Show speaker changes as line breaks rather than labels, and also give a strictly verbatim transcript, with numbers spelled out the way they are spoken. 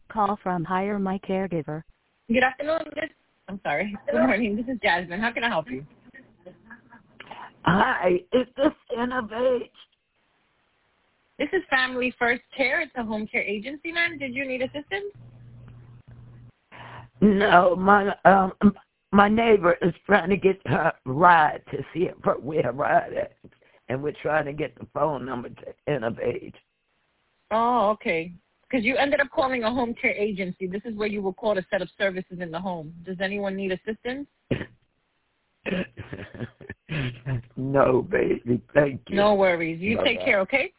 call from Hire My Caregiver.
Good afternoon. This, I'm sorry. Good morning. This is Jasmine. How can I help you?
Hi, is this Innovate?
This is Family First Care. It's a home care agency, ma'am. Did you need assistance?
No, my um my neighbor is trying to get her ride to see if her where ride at, and we're trying to get the phone number to Innovate.
Oh, okay. Because you ended up calling a home care agency. This is where you will call to set up services in the home. Does anyone need assistance?
No, baby. Thank you.
No worries. You
Bye-bye.
take care, okay?